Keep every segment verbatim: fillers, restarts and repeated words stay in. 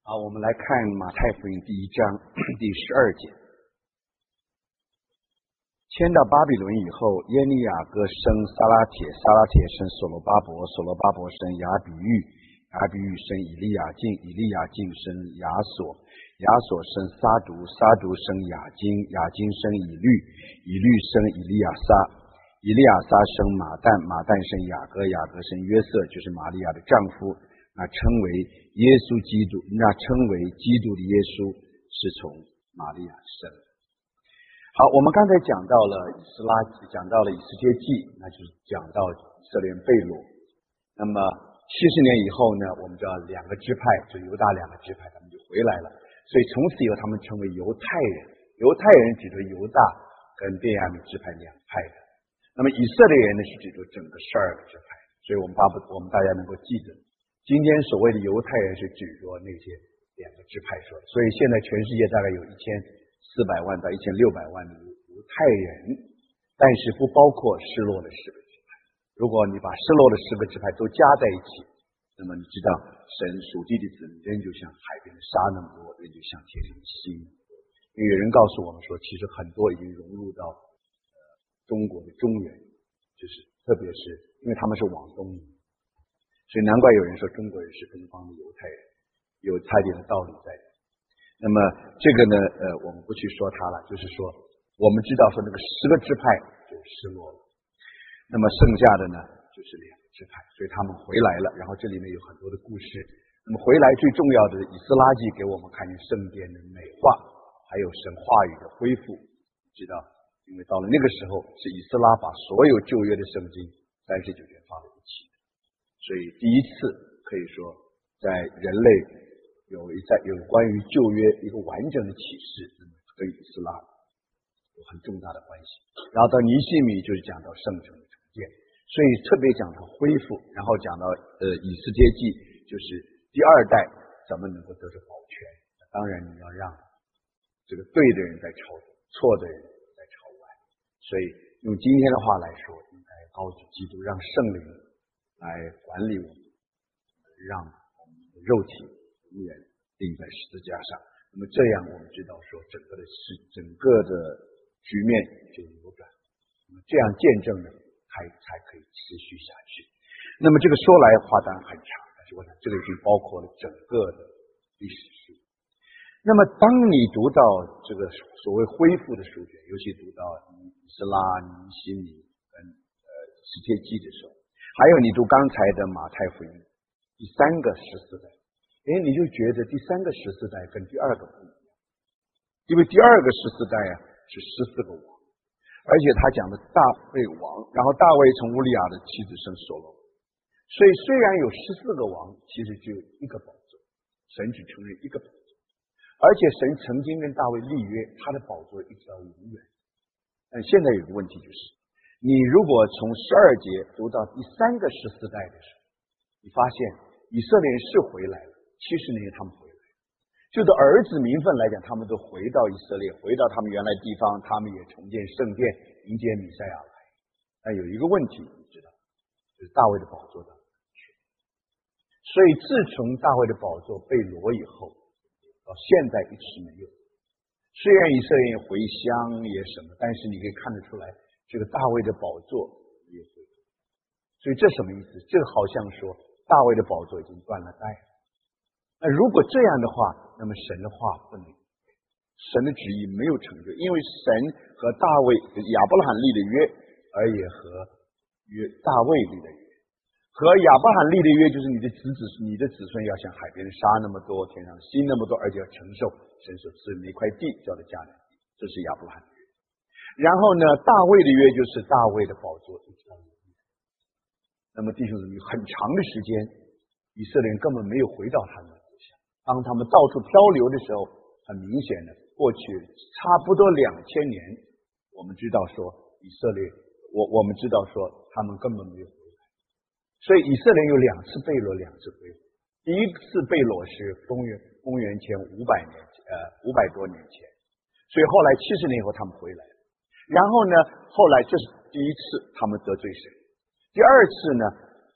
好，我们来看马太福音第一章第十二节。迁到巴比伦以后，耶利雅各生撒拉铁，撒拉铁生所罗巴伯，所罗巴伯生亚比喻，亚比喻生以利亚敬，以利亚敬生亚所，亚所生撒读，撒读生雅金，雅金生以律，以律生以利亚撒，以利亚撒生马旦，马旦生雅各，雅各生约瑟，就是玛利亚的丈夫。那称为耶稣基督，那称为基督的耶稣是从玛利亚生的。好，我们刚才讲到了以斯拉，讲到了以斯帖记，那就是讲到以色列人被掳。那么七十年以后呢，我们知道两个支派，就犹大两个支派，他们就回来了。所以从此以后，他们称为犹太人。犹太人指着犹大跟便雅悯支派两派的。那么以色列人呢，是指着整个十二个支派。所以我们巴不我们大家能够记得。今天所谓的犹太人是指着那些两个支派说的，所以现在全世界大概有一千四百万到一千六百万的犹太人，但是不包括失落的十个支派。如果你把失落的十个支派都加在一起，那么你知道神属地的子民人就像海边的沙那么多，人就像天上的星。因为有人告诉我们说，其实很多已经融入到呃中国的中原，就是特别是因为他们是往东移。所以难怪有人说中国人是东方的犹太人，有差点的道理在。那么这个呢，呃，我们不去说它了，就是说我们知道说那个十个支派就失落了，那么剩下的呢就是两个支派，所以他们回来了。然后这里面有很多的故事。那么回来最重要的以斯拉记给我们看见圣殿的美化，还有神话语的恢复，知道？因为到了那个时候，是以斯拉把所有旧约的圣经三十九卷放在一起。所以第一次可以说在人类有一在有关于旧约一个完整的启示，那么跟以斯拉有很重大的关系。然后到尼希米就是讲到圣城的重建，所以特别讲到恢复，然后讲到呃以斯帖记，就是第二代怎么能够得着保全。当然你要让这个对的人在朝东，错的人在朝外。所以用今天的话来说，应该高举基督，让圣灵来管理我们，让我们的肉体永远钉在十字架上。那么这样我们知道说整个的是整个的局面就扭转，那么这样见证呢才才可以持续下去。那么这个说来话当然很长，但是我想这个已经包括了整个的历史书。那么当你读到这个所谓恢复的书卷，尤其读到以斯拉、尼希米跟呃以斯帖记的时候，还有你读刚才的马太福音第三个十四代，哎，你就觉得第三个十四代跟第二个不一样，因为第二个十四代啊是十四个王，而且他讲的大卫王，然后大卫从乌利亚的妻子生所罗门，所以虽然有十四个王，其实只有一个宝座，神只承认一个宝座，而且神曾经跟大卫立约，他的宝座一直到永远。但现在有个问题就是，你如果从十二节读到第三个十四代的时候，你发现以色列人是回来了，七十年他们回来了，就的儿子名分来讲，他们都回到以色列，回到他们原来地方，他们也重建圣殿，迎接弥赛亚来。但有一个问题你知道，就是大卫的宝座的缺。所以自从大卫的宝座被掳以后，到现在一直没有。虽然以色列人回乡也什么，但是你可以看得出来，这个大卫的宝座也会。所以这什么意思？这个好像说大卫的宝座已经断了代了。那如果这样的话，那么神的话不能，神的旨意没有成就，因为神和大卫亚伯拉罕立的约，而也和约大卫立的约。和亚伯拉罕立的约就是你的子子你的子孙要像海边的沙那么多，天上的星那么多，而且要承受神所赐的那块地叫做迦南地，这是亚伯拉罕的约。然后呢，大卫的约就是大卫的宝座一直到永远。那么弟兄姊妹，很长的时间以色列人根本没有回到他们的故乡，当他们到处漂流的时候，很明显的过去差不多两千年，我们知道说以色列我我们知道说他们根本没有回来。所以以色列有两次被掳，两次归回。第一次被掳是公元公元前五百年呃五百多年前，所以后来七十年以后他们回来了。然后呢，后来这是第一次他们得罪神。第二次呢，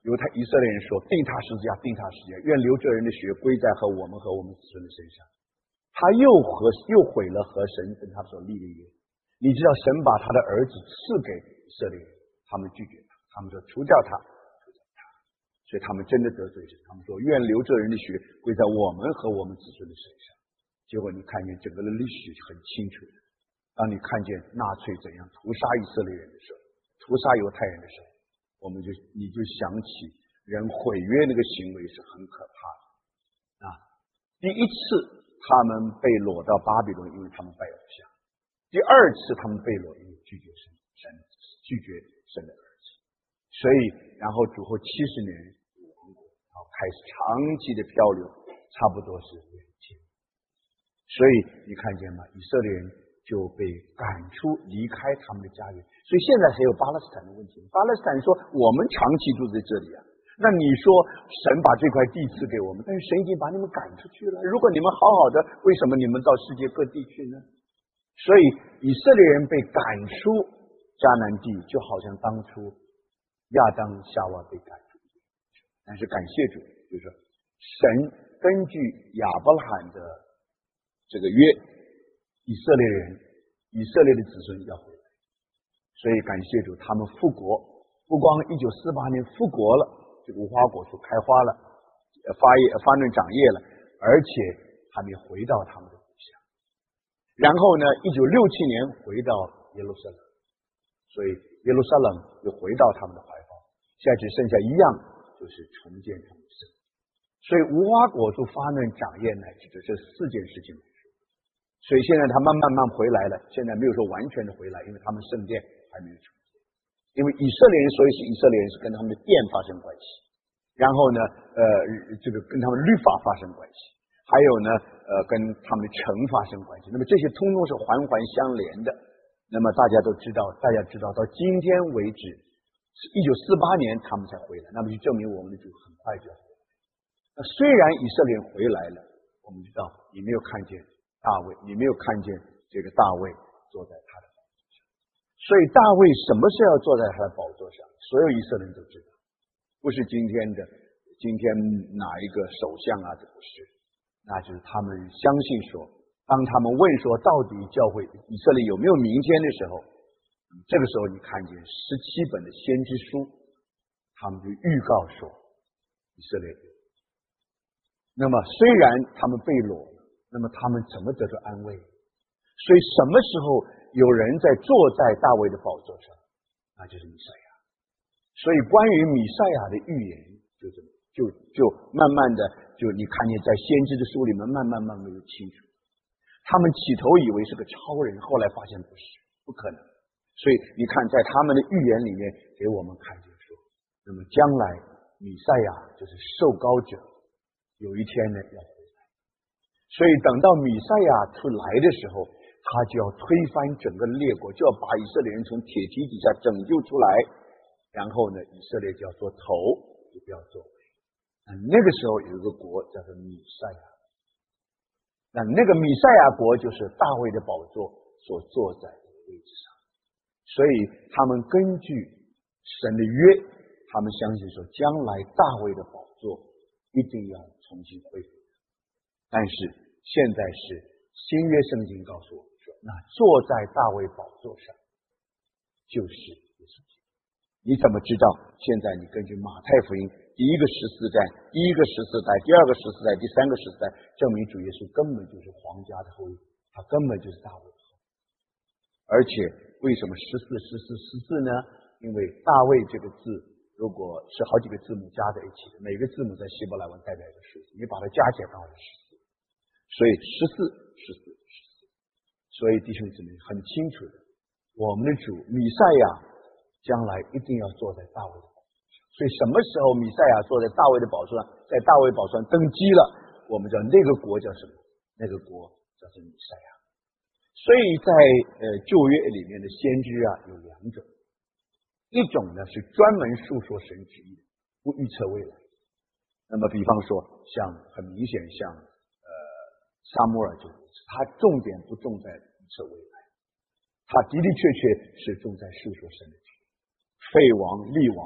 犹太以色列人说，定他十字架，定他十字架，愿流这人的血归在和我们和我们子孙的身上。他又和又毁了和神跟他所立的约。你知道神把他的儿子赐给以色列人，他们拒绝他，他们说除掉他，除掉他，所以他们真的得罪神。他们说愿流这人的血归在我们和我们子孙的身上。结果你看见整个的历史很清楚的，当你看见纳粹怎样屠杀以色列人的时候，屠杀犹太人的时候，我们就你就想起人毁约那个行为是很可怕的啊！第一次他们被掳到巴比伦，因为他们拜偶像；第二次他们被掳，因为拒绝神，神拒绝神的儿子。所以，然后主后七十年亡国，然后开始长期的漂流，差不多是两千。所以你看见吗？以色列人就被赶出离开他们的家园。所以现在还有巴勒斯坦的问题。巴勒斯坦说我们长期住在这里啊，那你说神把这块地赐给我们，但是神已经把你们赶出去了。如果你们好好的，为什么你们到世界各地去呢？所以以色列人被赶出迦南地，就好像当初亚当夏娃被赶出。但是感谢主，就是说神根据亚伯拉罕的这个约，以色列人以色列的子孙要回来。所以感谢主，他们复国，不光一九四八年复国了，这个无花果树开花了，发叶发嫩长叶了，而且还没回到他们的故乡。然后呢，一九六七年回到耶路撒冷，所以耶路撒冷又回到他们的怀抱。现在只剩下一样，就是重建他们的圣。所以无花果树发嫩长叶乃至这是四件事情。所以现在他慢慢慢回来了，现在没有说完全的回来，因为他们圣殿还没有重建。因为以色列人，所以是以色列人是跟他们的殿发生关系，然后呢，呃，这个跟他们律法发生关系，还有呢，呃，跟他们的城发生关系。那么这些通通是环环相连的。那么大家都知道，大家知道到今天为止，一九四八年他们才回来，那么就证明我们的主很快就要回来。那虽然以色列人回来了，我们知道你没有看见大卫，你没有看见这个大卫坐在他的宝座上。所以大卫什么时候要坐在他的宝座上，所有以色列人都知道，不是今天的今天哪一个首相啊，这不是，那就是他们相信说，当他们问说到底教会以色列有没有明天的时候，这个时候你看见十七本的先知书，他们就预告说以色列有。那么虽然他们被掳，那么他们怎么得到安慰？所以什么时候有人在坐在大卫的宝座上，那就是弥赛亚。所以关于弥赛亚的预言，就这么就就慢慢的就你看见在先知的书里面慢慢慢慢就清楚。他们起头以为是个超人，后来发现不是，不可能。所以你看在他们的预言里面给我们看见说，那么将来弥赛亚就是受膏者，有一天呢要回来。所以等到弥赛亚出来的时候，他就要推翻整个列国，就要把以色列人从铁蹄底下拯救出来，然后呢以色列就要做头，就不要做尾。那个时候有一个国叫做弥赛亚，那那个弥赛亚国就是大卫的宝座所坐在的位置上。所以他们根据神的约，他们相信说将来大卫的宝座一定要重新恢复。但是现在是新约圣经告诉我们说，那坐在大卫宝座上就是耶稣基督。你怎么知道？现在你根据马太福音第一个十四代，第一个十四代，第二个十四代，第三个十四代，证明主耶稣根本就是皇家的后裔，他根本就是大卫的后裔。而且为什么十四十四十四呢？因为大卫这个字如果是好几个字母加在一起的，每个字母在希伯来文代表一个数字，你把它加起来刚好是十四，所以十四十四十四。所以弟兄姊妹很清楚的，我们的主弥赛亚将来一定要坐在大卫的宝座上。所以什么时候弥赛亚坐在大卫的宝座上，在大卫宝座上登基了，我们知道那个国叫什么？那个国叫做弥赛亚。所以在呃旧约里面的先知啊有两种，一种呢是专门述说神旨意的，不预测未来。那么比方说像很明显像呃撒母耳就如此，他重点不重在预测未来，他的的确确是重在述说神的旨意。废王立王有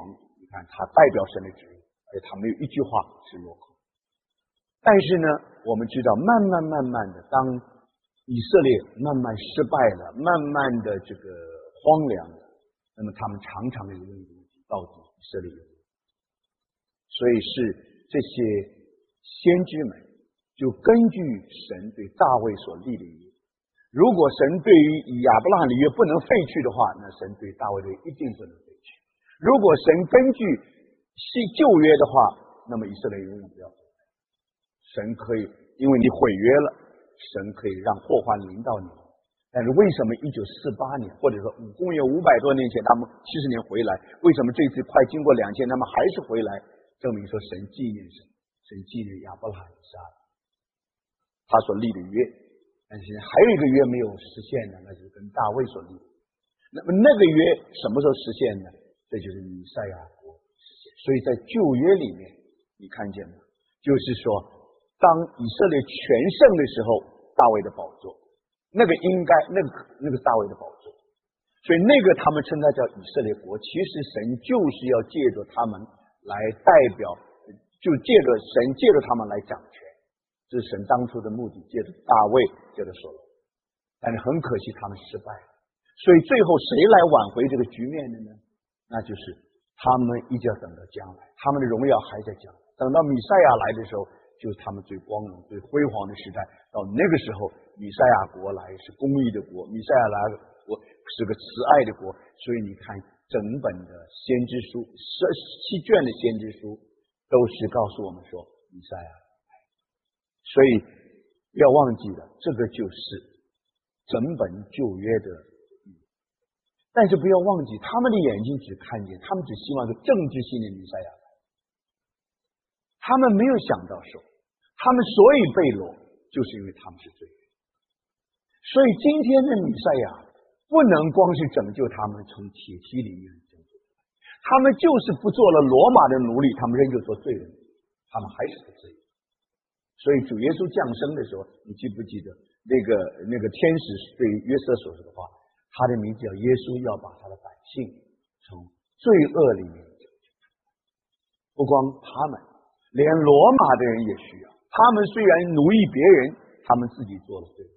你看他代表神的旨意，而且他没有一句话是落空。但是呢，我们知道慢慢慢慢的，当以色列慢慢失败了，慢慢的这个荒凉了，那么他们常常有问题，到底以色列有没有？所以是这些先知们就根据神对大卫所立的约，如果神对于以亚伯拉罕的约不能废去的话，那神对大卫的约一定不能废去。如果神根据新旧约的话，那么以色列永远不要。神可以，因为你毁约了，神可以让祸患临到你。但是为什么一九四八年，或者说公元五百多年前，他们七十年回来，为什么这次快经过两千，他们还是回来？证明说神纪念神，神纪念亚伯拉罕以撒他所立的约。但是还有一个约没有实现的，那就是跟大卫所立的。那么那个约什么时候实现呢？这就是弥赛亚国实现。所以在旧约里面，你看见吗？就是说，当以色列全盛的时候，大卫的宝座，那个应该那个那个大卫的宝座，所以那个他们称它叫以色列国。其实神就是要借着他们来代表，就借着神借着他们来掌权，这是神当初的目的，借着大卫，借着所罗门。但是很可惜他们失败了，所以最后谁来挽回这个局面的呢？那就是他们一定要等到将来，他们的荣耀还在将来，等到弥赛亚来的时候，就是他们最光荣最辉煌的时代。到那个时候，弥赛亚国来是公义的国，弥赛亚来国是个慈爱的国。所以你看整本的先知书，七卷的先知书都是告诉我们说弥赛亚。所以不要忘记了，这个就是整本旧约的意义。但是不要忘记，他们的眼睛只看见，他们只希望是政治性的弥赛亚，他们没有想到说，他们所以被掳，就是因为他们是罪人。所以今天的弥赛亚不能光是拯救他们从铁梯里面拯救，他们就是不做了罗马的奴隶，他们仍旧做罪人，他们还是个罪人。所以主耶稣降生的时候，你记不记得那个那个天使对约瑟所说的话？他的名字叫耶稣，要把他的百姓从罪恶里面拯救出来。不光他们，连罗马的人也需要。他们虽然奴役别人，他们自己做了罪。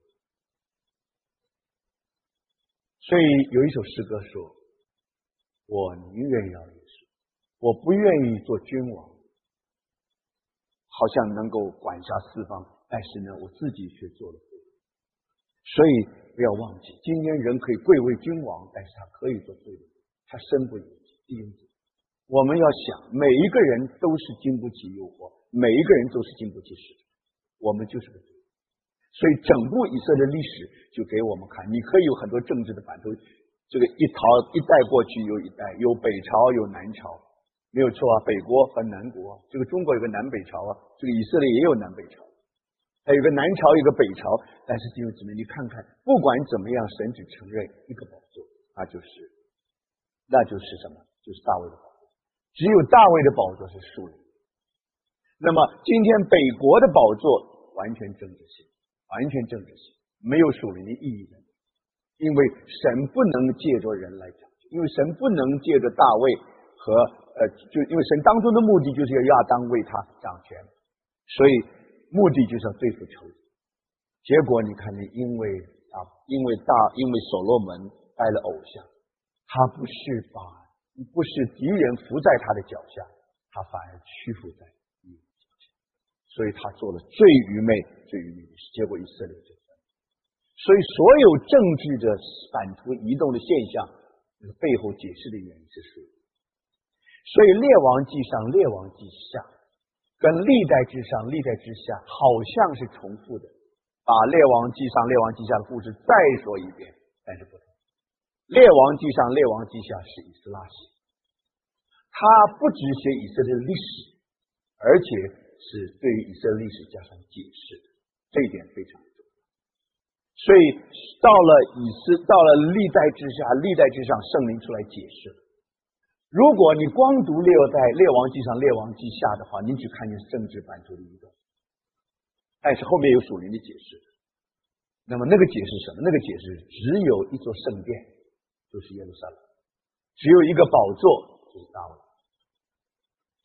所以有一首诗歌说：我宁愿要耶稣，我不愿意做君王，好像能够管辖四方，但是呢，我自己却做了罪。所以不要忘记，今天人可以贵为君王，但是他可以做罪人，他身不由己，弟兄姊妹，我们要想，每一个人都是经不起诱惑，每一个人都是经不起试探，我们就是个罪人。所以整部以色列历史就给我们看，你可以有很多政治的版图，这个一朝一代过去有一代，有北朝有南朝，没有错啊，北国和南国，这个中国有个南北朝啊，这个以色列也有南北朝，还有个南朝，有个北朝。但是弟兄姊妹，你看看，不管怎么样，神只承认一个宝座，那就是那就是什么？就是大卫的宝座。只有大卫的宝座是属灵。那么今天北国的宝座完全政治性，完全政治性，没有属灵的意义的。因为神不能借着人来讲，因为神不能借着大卫和呃，就因为神当中的目的就是要亚当为他掌权，所以目的就是要对付仇敌。结果你看见，因为啊，因为大，因为所罗门拜了偶像，他不是把不是敌人伏在他的脚下，他反而屈服在敌人脚下，所以他做了最愚昧、最愚昧的事。结果以色列就分。所以所有政治的版图移动的现象，这个背后解释的原因是属灵。所以列王记上、列王记下跟历代之上、历代之下好像是重复的，把列王记上、列王记下的故事再说一遍，但是不同。列王记上、列王记下是以斯拉写，他不只写以色列历史，而且是对于以色列历史加上解释的，这一点非常重要。所以到了以斯，到了历代之下、历代之上，圣灵出来解释了。如果你光读列在列王记上、列王记下的话，你只看见政治版图的移动，但是后面有属灵的解释。那么那个解释什么？那个解释只有一座圣殿，就是耶路撒冷；只有一个宝座，就是大卫；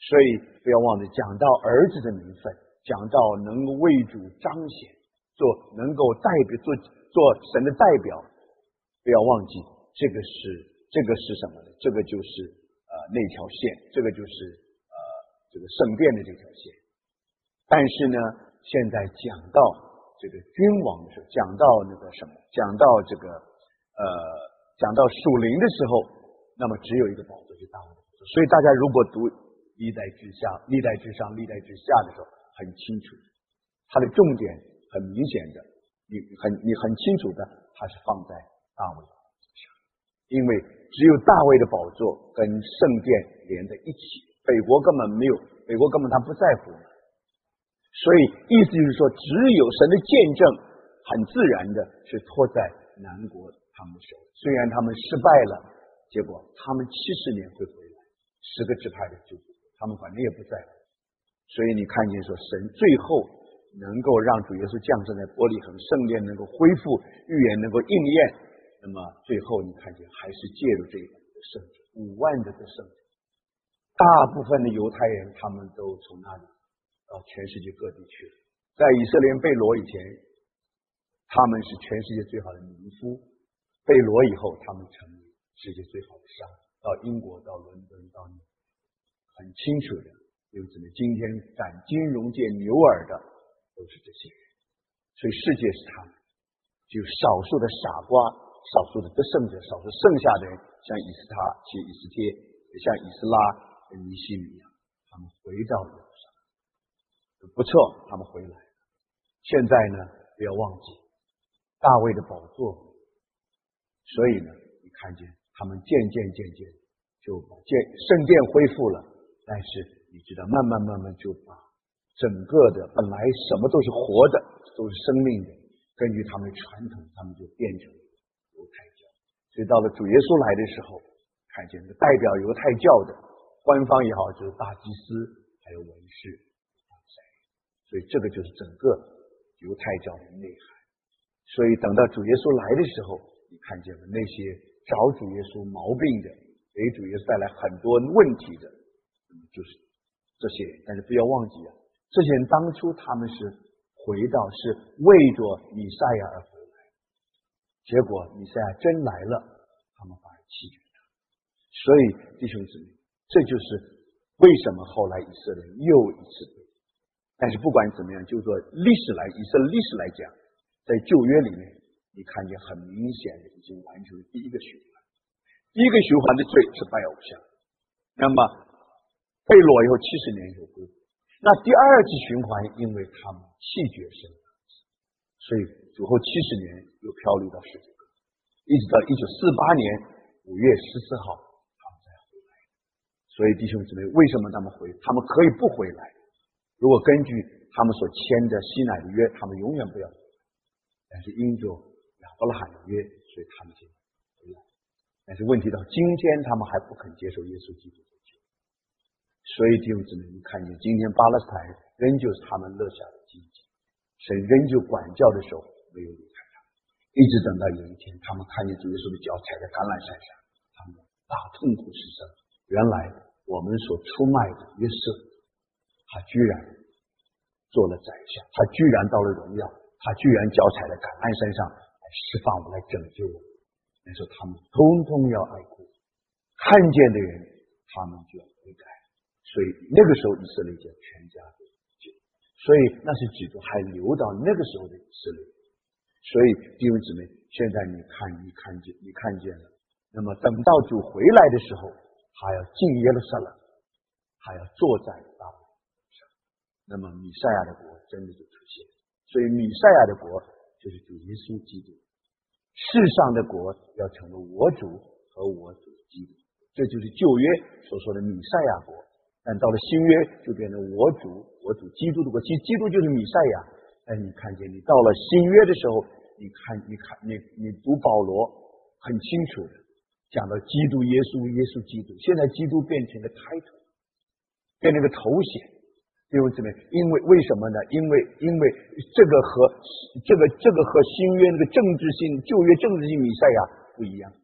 所以不要忘记讲到儿子的名分，讲到能够为主彰显，做能够代表做做神的代表，不要忘记这个是这个是什么呢？这个就是呃那条线，这个就是呃这个圣殿的这条线。但是呢，现在讲到这个君王的时候，讲到那个什么，讲到这个呃讲到属灵的时候，那么只有一个宝座，就是大卫的宝座。所以大家如果读历代之下、历代之上、历代之下的时候，很清楚，它的重点很明显的，你很你很清楚的，它是放在大卫的宝座上，因为只有大卫的宝座跟圣殿连在一起，北国根本没有，北国根本他不在乎。所以意思就是说，只有神的见证很自然的是托在南国他们手里，虽然他们失败了，结果他们七十年会回来，十个支派的就他们反正也不在乎。所以你看见说，神最后能够让主耶稣降生在伯利恒，圣殿能够恢复，预言能够应验，那么最后你看见还是借助这个的圣者，五万的的圣者，大部分的犹太人他们都从那里到全世界各地去了。在以色列被掳以前，他们是全世界最好的民夫，被掳以后他们成为世界最好的商人，到英国到伦敦到纽约，很清楚的，因为今天斩金融界牛耳的都是这些人，所以世界是他们，只有少数的傻瓜，少数的得胜者，少数剩下的人，像以斯他、其以斯帖，也像以斯拉跟尼希米一样，他们回到耶路撒冷，不错，他们回来了。现在呢，不要忘记大卫的宝座，所以呢，你看见他们渐渐渐渐就把建圣殿恢复了，但是你知道，慢慢慢慢就把整个的本来什么都是活的，都是生命的，根据他们的传统，他们就变成犹太教。所以到了主耶稣来的时候，看见代表犹太教的官方也好，就是大祭司还有文士，所以这个就是整个犹太教的内涵。所以等到主耶稣来的时候，你看见了那些找主耶稣毛病的，给主耶稣带来很多问题的，就是这些人。但是不要忘记啊，这些人当初他们是回到，是为着弥赛亚而回来，结果弥赛亚真来了，他们反而弃绝他。所以弟兄姊妹，这就是为什么后来以色列又一次对。但是不管怎么样，就说历史来以色列历史来讲，在旧约里面，你看见很明显的已经完成了第一个循环。第一个循环的罪是拜偶像，那么被掳以后七十年以后归回。那第二次循环，因为他们弃绝神，所以主后七十年又漂流到世界各地，一直到一九四八年五月十四号他们才回来。所以弟兄姊妹，为什么他们回？他们可以不回来，如果根据他们所签的西乃的约，他们永远不要回来。但是因着亚伯拉罕的约，所以他们就回来。但是问题到今天，他们还不肯接受耶稣基督的救。所以弟兄姊妹，你看见今天巴勒斯坦仍旧是他们乐下的基地，神仍旧管教的时候没有离开他们，一直等到有一天，他们看见主耶稣的脚踩在橄榄山上，他们大痛苦失声。原来我们所出卖的约瑟，他居然做了宰相，他居然到了荣耀，他居然脚踩在橄榄山上来释放我们，来拯救我们。那时候他们通通要爱哭，看见的人他们就要悔改。所以那个时候以色列家全家都救，所以那是指着还留到那个时候的以色列。所以弟兄姊妹，现在你看你看见你看见了，那么等到主回来的时候，他要进耶路撒冷，他要坐在大卫上，那么弥赛亚的国真的就出现。所以弥赛亚的国就是主耶稣基督，世上的国要成为我主和我主基督，这就是旧约所说的弥赛亚国。但到了新约就变成我主我主基督的国，其实基督就是弥赛亚。但你看见你到了新约的时候，你看你看你你读保罗很清楚的讲到基督耶稣耶稣基督，现在基督变成了 title， 变成了个头衔。弟兄姊妹，因为为什么呢？因为因为这个和这个这个和新约那个政治性旧约政治性弥赛亚不一样。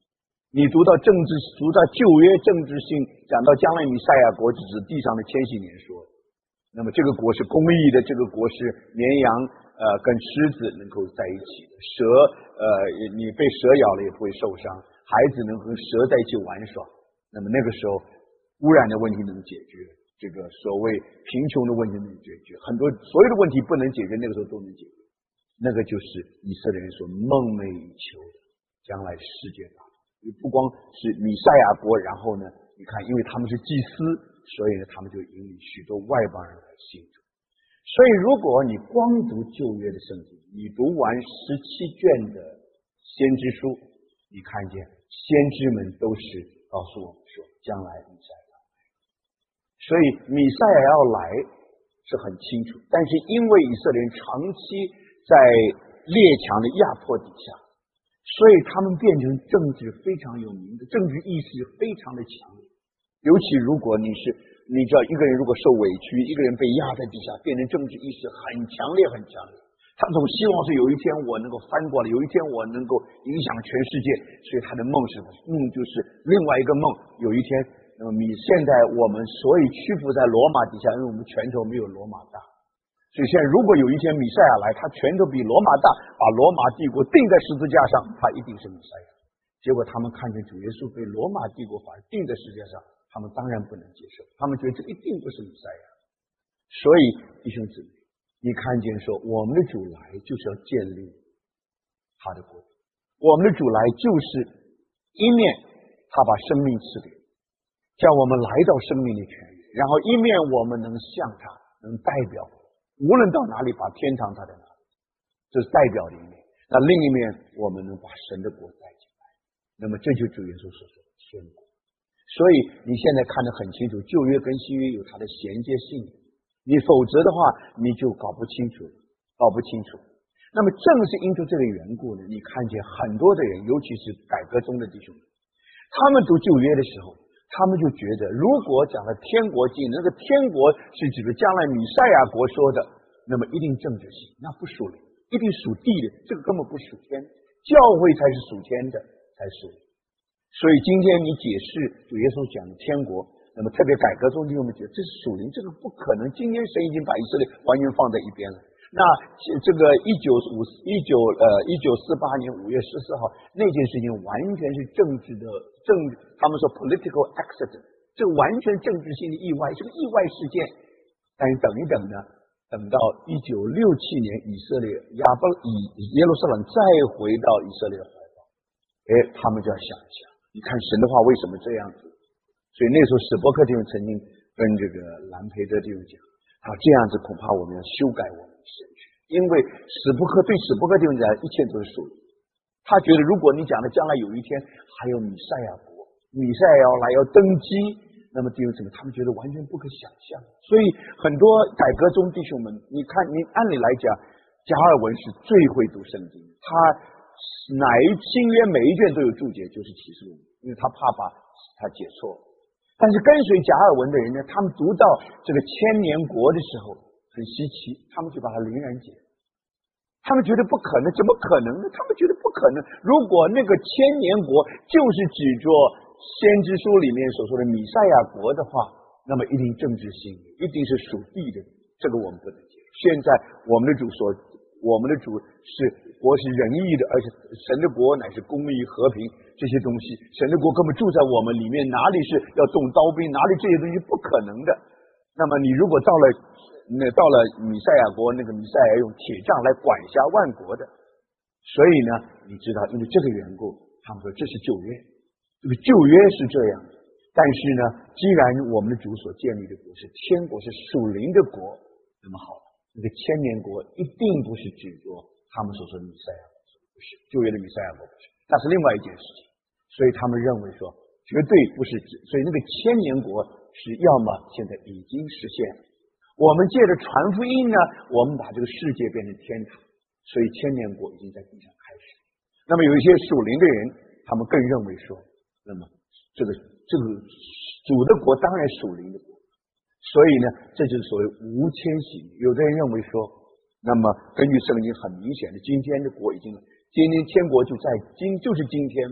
你读到政治，读到旧约政治性，讲到将来弥赛亚国只是地上的千禧年说，那么这个国是公义的，这个国是绵羊呃跟狮子能够在一起的，蛇呃你被蛇咬了也不会受伤，孩子能和蛇在一起玩耍，那么那个时候污染的问题能解决，这个所谓贫穷的问题能解决，很多所有的问题不能解决，那个时候都能解决，那个就是以色列人所梦寐以求的将来世界大同。不光是弥赛亚国，然后呢你看因为他们是祭司，所以呢他们就引领许多外邦人来信主。所以如果你光读旧约的圣经，你读完十七卷的先知书，你看见先知们都是告诉我们说将来弥赛亚来，所以弥赛亚要来是很清楚，但是因为以色列人长期在列强的压迫底下，所以他们变成政治非常有名的，政治意识非常的强烈。尤其如果你是你知道一个人如果受委屈，一个人被压在底下，变成政治意识很强烈很强烈，他总希望是有一天我能够翻过来，有一天我能够影响全世界，所以他的梦是梦就是另外一个梦，有一天那么你现在我们所以屈服在罗马底下，因为我们拳头没有罗马大，所以现在如果有一天弥赛亚来，他拳头比罗马大，把罗马帝国钉在十字架上，他一定是弥赛亚。结果他们看见主耶稣被罗马帝国法钉在十字架上，他们当然不能接受，他们觉得这一定不是弥赛亚。所以弟兄姊妹，你看见说我们的主来就是要建立他的国度，我们的主来就是一面他把生命赐给，叫我们来到生命的泉源，然后一面我们能向他，能代表无论到哪里把天堂他在哪里，这是代表的一面。那另一面我们能把神的国带进来，那么这就是主耶稣所说的天国。所以你现在看得很清楚，旧约跟新约有它的衔接性，你否则的话你就搞不清楚搞不清楚。那么正是因着这个缘故呢，你看见很多的人，尤其是改革中的弟兄们，他们读旧约的时候，他们就觉得如果讲了天国经，那个天国是指的将来弥赛亚国说的，那么一定政治性，那不属灵，一定属地的，这个根本不属天，教会才是属天的，才属灵。所以今天你解释主耶稣讲的天国，那么特别改革中弟兄们觉得这是属灵，这个不可能，今天神已经把以色列完全放在一边了。那这个一九五一九呃一九四八年五月十四号那件事情完全是政治的政，他们说 political accident， 这完全政治性的意外，是个意外事件。但是等一等呢，等到一九六七年以色列亚伯以耶路撒冷再回到以色列的怀抱，哎，他们就要想一想，你看神的话为什么这样子？所以那时候史伯克弟兄曾经跟这个兰培德弟兄讲，他这样子恐怕我们要修改我们的神学，因为史伯克对史伯克弟兄讲一切都是属灵，他觉得如果你讲的将来有一天还有弥赛亚国，弥赛亚要来要登基，那么弟兄姊妹他们觉得完全不可想象。所以很多改革中弟兄们，你看你按理来讲加尔文是最会读圣经，他哪一新约每一卷都有注解，就是启示录，因为他怕把他解错。但是跟随加尔文的人呢，他们读到这个千年国的时候很稀奇，他们就把它凌然解，他们觉得不可能，怎么可能呢？他们觉得不可能，如果那个千年国就是指着先知书里面所说的弥赛亚国的话，那么一定政治性，一定是属地的，这个我们不能接受。现在我们的主说，我们的主是国是仁义的，而且神的国乃是公义和平，这些东西神的国根本住在我们里面，哪里是要动刀兵，哪里这些东西不可能的。那么你如果到了那到了弥赛亚国，那个弥赛亚用铁杖来管辖万国的，所以呢你知道因为这个缘故，他们说这是旧约，这个旧约是这样。但是呢既然我们的主所建立的国是天国，是属灵的国，那么好，那个千年国一定不是指着他们所说的弥赛亚国，不是旧约的弥赛亚国，不是，那是另外一件事情。所以他们认为说绝对不是指，所以那个千年国是要么现在已经实现了，我们借着传福音呢，我们把这个世界变成天堂，所以千年国已经在地上开始。那么有一些属灵的人，他们更认为说，那么这个这个主的国当然属灵的国，所以呢这就是所谓无迁徙。有的人认为说，那么根据圣经很明显的今天的国已经，今天天国就在今就是今天嘛，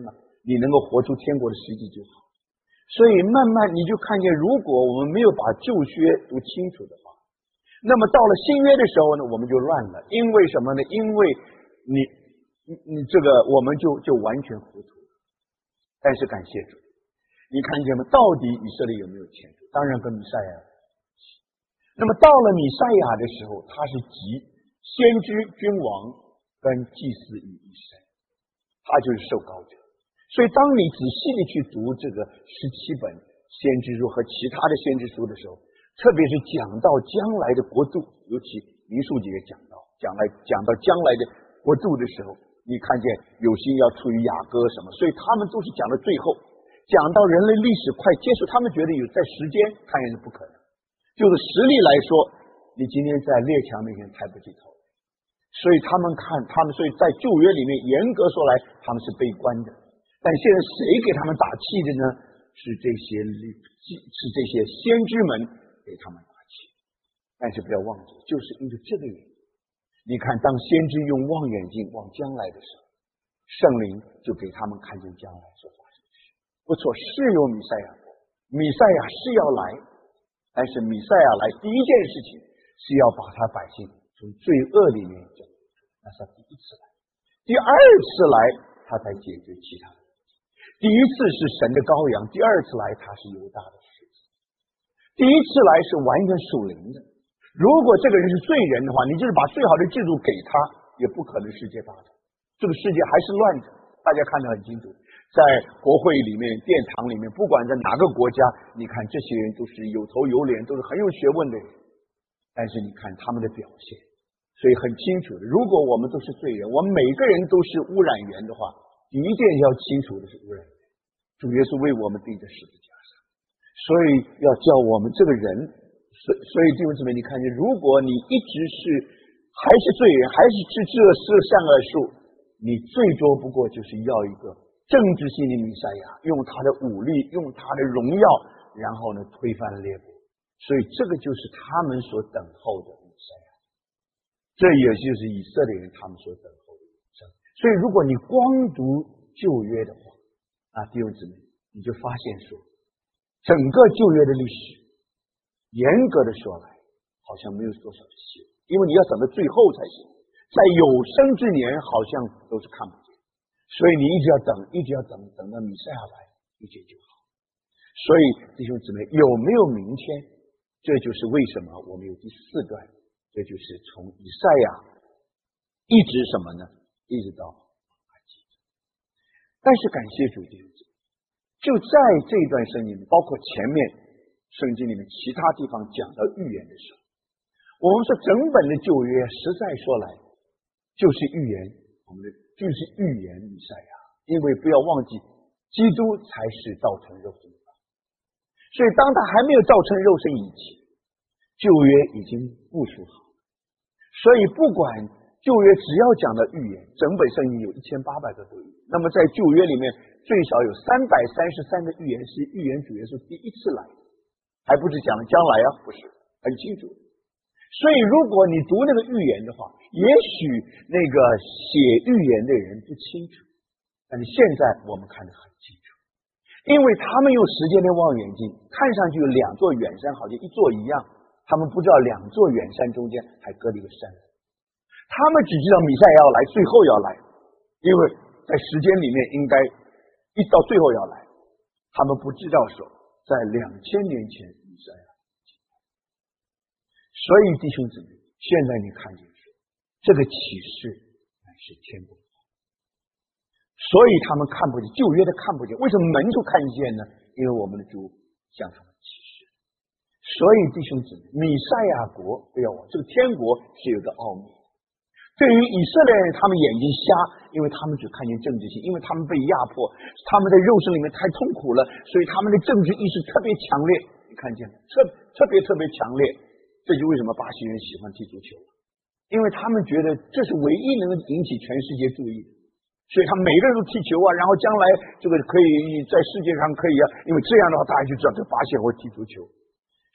你能够活出天国的实际就好。所以慢慢你就看见，如果我们没有把旧约读清楚的话，那么到了新约的时候呢，我们就乱了。因为什么呢？因为你你你这个我们就就完全糊涂了。但是感谢主，你看见吗？到底以色列有没有前途？当然跟弥赛亚。那么到了弥赛亚的时候，他是集先知、君王跟祭司于一身，他就是受膏者。所以当你仔细的去读这个十七本先知书和其他的先知书的时候，特别是讲到将来的国度，尤其民数记也讲到讲来讲到将来的国度的时候，你看见有心要出于雅各什么，所以他们都是讲到最后，讲到人类历史快结束，他们觉得有在时间看也是不可能，就是实力来说，你今天在列强面前抬不起头，所以他们看他们，所以在旧约里面严格说来他们是悲观的。但现在谁给他们打气的呢？是这些是这些先知们给他们打气。但是不要忘记，就是因为这个原因，你看当先知用望远镜望将来的时候，圣灵就给他们看见将来所发生的事。不错，是有弥赛亚国，弥赛亚是要来，但是弥赛亚来第一件事情是要把他百姓从罪恶里面拯救出来，那是他第一次来。第二次来他才解决其他的。第一次是神的羔羊，第二次来他是犹大的狮子。第一次来是完全属灵的，如果这个人是罪人的话，你就是把最好的制度给他，也不可能世界大同。这个世界还是乱的，大家看得很清楚。在国会里面、殿堂里面，不管在哪个国家，你看这些人都是有头有脸，都是很有学问的人，但是你看他们的表现，所以很清楚的，如果我们都是罪人，我们每个人都是污染源的话，第一件要清楚的是污染源，主耶稣为我们钉在十字架上，所以要叫我们这个人，所所以弟兄姊妹，你看见，如果你一直是还是罪人，还是吃这是善恶树，你最多不过就是要一个政治性的弥赛亚，用他的武力，用他的荣耀，然后呢推翻列国。所以这个就是他们所等候的弥赛亚，这也就是以色列人他们所等候的弥赛亚。所以如果你光读旧约的话啊，弟兄姊妹，你就发现说，整个旧约的历史严格的说来好像没有多少的希望，因为你要等到最后才行，在有生之年好像都是看不见，所以你一直要等，一直要等，等到弥赛亚来，一切就好。所以弟兄姊妹，有没有明天，这就是为什么我们有第四段，这就是从以赛亚一直什么呢，一直到埃及。但是感谢主，弟兄姊妹，就在这一段圣经里面，包括前面圣经里面其他地方讲到预言的时候，我们说整本的旧约实在说来就是预言，我们的就是预言弥赛亚，因为不要忘记基督才是造成肉身的，所以当他还没有造成肉身以前，旧约已经部署好。所以不管旧约只要讲到预言，整本圣经有一千八百个多预言，那么在旧约里面最少有三百三十三个预言是预言主耶稣第一次来，还不是讲了将来啊，不是很清楚。所以如果你读那个预言的话，也许那个写预言的人不清楚，但是现在我们看得很清楚，因为他们用时间的望远镜，看上去有两座远山好像一座一样，他们不知道两座远山中间还隔了一个山，他们只知道弥赛亚要来，最后要来，因为在时间里面应该一到最后要来，他们不知道说在两千年前弥赛亚。所以弟兄姊妹，现在你看见说这个启示乃是天国，所以他们看不见，旧约的看不见，为什么门就看见呢？因为我们的主向他们启示。所以弟兄姊妹，弥赛亚国不要忘，这个天国是有个奥秘。对于以色列人，他们眼睛瞎，因为他们只看见政治性，因为他们被压迫，他们在肉身里面太痛苦了，所以他们的政治意识特别强烈。你看见了，特特别特别强烈。这就为什么巴西人喜欢踢足球，因为他们觉得这是唯一能引起全世界注意的，所以他们每个人都踢球啊，然后将来这个可以在世界上可以啊，因为这样的话大家就知道这巴西人会踢足球。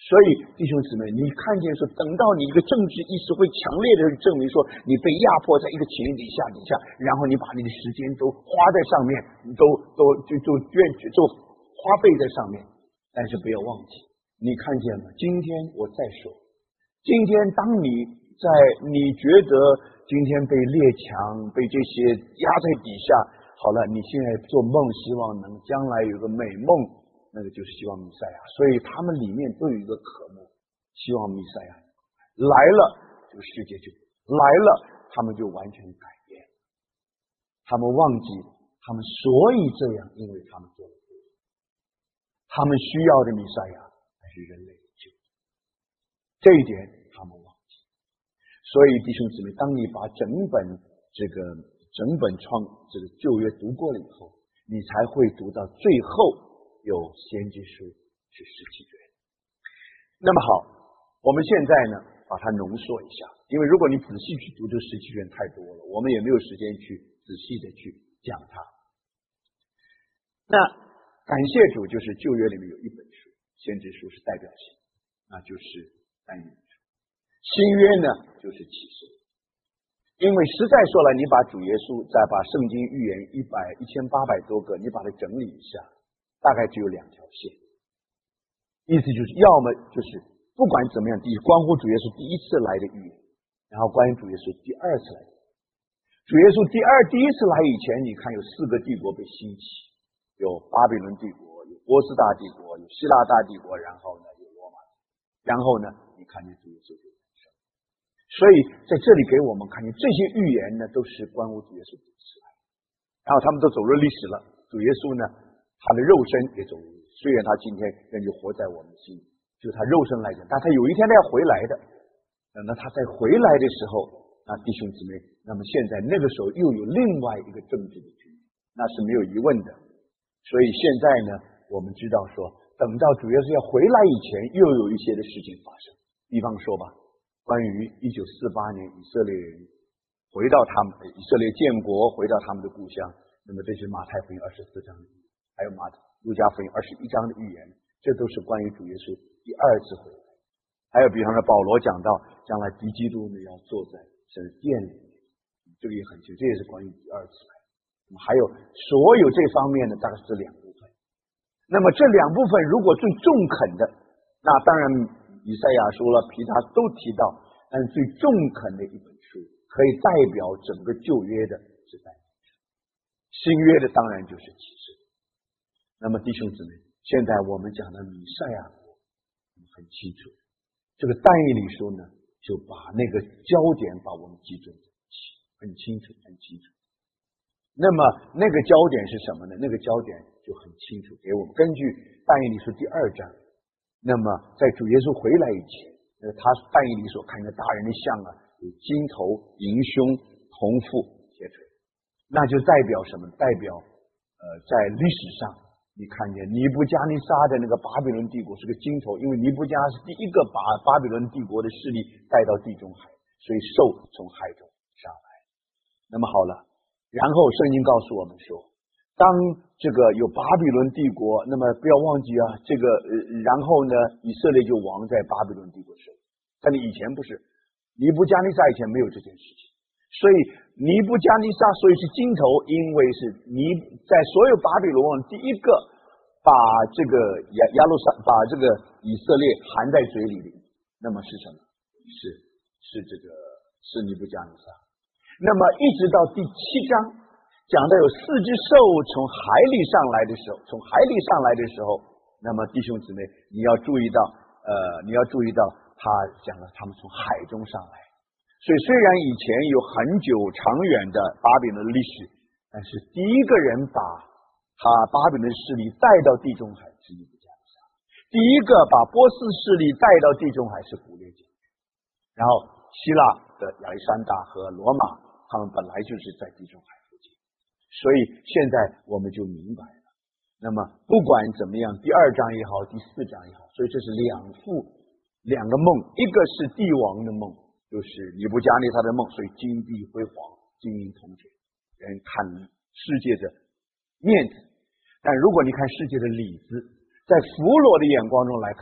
所以弟兄姊妹，你看见说，等到你一个政治意识会强烈的证明说，你被压迫在一个情底下底下，然后你把你的时间都花在上面，都都就就愿就花费在上面。但是不要忘记，你看见了，今天我再说，今天当你在你觉得今天被列强被这些压在底下，好了，你现在做梦，希望能将来有个美梦，那个就是希望弥赛亚。所以他们里面都有一个渴慕，希望弥赛亚来了，这个世界就来了，他们就完全改变。他们忘记他们所以这样，因为他们做了对，他们需要的弥赛亚还是人类的救，这一点他们忘记。所以弟兄姊妹，当你把整本这个整本创这个旧约读过了以后，你才会读到最后有先知书是十七卷。那么好，我们现在呢把它浓缩一下，因为如果你仔细去读这十七卷太多了，我们也没有时间去仔细的去讲它。那感谢主，就是旧约里面有一本书，先知书是代表性，那就是但以理书。新约呢就是启示。因为实在说了，你把主耶稣再把圣经预言一百一千八百多个，你把它整理一下，大概只有两条线。意思就是，要么就是不管怎么样，第一关乎主耶稣第一次来的预言，然后关于主耶稣第二次来的。主耶稣第二第一次来以前，你看有四个帝国被兴起，有巴比伦帝国，有波斯大帝国，有希腊大帝国，然后呢有罗马，然后呢你看见主耶稣就诞生。所以在这里给我们看见这些预言呢，都是关乎主耶稣第一次来，然后他们都走入历史了。主耶稣呢，他的肉身也走入历史，虽然他今天仍旧活在我们心里，就他肉身来讲，但他有一天他要回来的。等到他再回来的时候，那弟兄姊妹，那么现在那个时候又有另外一个政治的局面，那是没有疑问的。所以现在呢，我们知道说，等到主耶稣要回来以前，又有一些的事情发生。比方说吧，关于一九四八年以色列人回到他们以色列建国，回到他们的故乡，那么这是马太福音二十四章的预言，还有马路加福音二十一章的预言，这都是关于主耶稣第二次回来。还有比方说保罗讲到将来敌基督呢要坐在神殿里面，这个也很清楚，这也是关于第二次来。那么还有所有这方面呢，大概是这两部分。那么这两部分如果最中肯的，那当然以赛亚书了皮达都提到，但最中肯的一本书可以代表整个旧约的是但以理书，新约的当然就是启示。那么弟兄姊妹，现在我们讲的弥赛亚国很清楚，这个但以理书呢就把那个焦点把我们集中在一起，很清楚很清楚。那么那个焦点是什么呢？那个焦点就很清楚给我们，根据但以理书第二章，那么在主耶稣回来以前，呃，他但以理所看见大人的像啊，有金头、银胸、铜腹、铁腿，那就代表什么？代表呃，在历史上你看见尼布加尼撒的那个巴比伦帝国是个金头，因为尼布加是第一个把巴比伦帝国的势力带到地中海，所以兽从海中上来。那么好了，然后圣经告诉我们说，当这个有巴比伦帝国，那么不要忘记啊，这个呃，然后呢，以色列就亡在巴比伦帝国手里。但你以前不是，尼布加尼撒以前没有这件事情，所以尼布加尼撒所以是金头，因为是尼在所有巴比伦王第一个把这个亚亚路撒把这个以色列含在嘴里的，那么是什么？是是这个是尼布加尼撒。那么一直到第七章讲到有四只兽从海里上来的时候，从海里上来的时候，那么弟兄姊妹，你要注意到，呃，你要注意到，他讲了他们从海中上来。所以虽然以前有很久长远的巴比伦的历史，但是第一个人把他巴比伦势力带到地中海是尼布加尼撒，第一个把波斯势力带到地中海是古列简，然后希腊的亚历山大和罗马，他们本来就是在地中海附近。所以现在我们就明白了，那么不管怎么样，第二章也好，第四章也好，所以这是两幅两个梦，一个是帝王的梦，就是尼布加尼撒的梦，所以金碧辉煌，金银铜铁，人看世界的面子。但如果你看世界的里子，在弗罗的眼光中来看，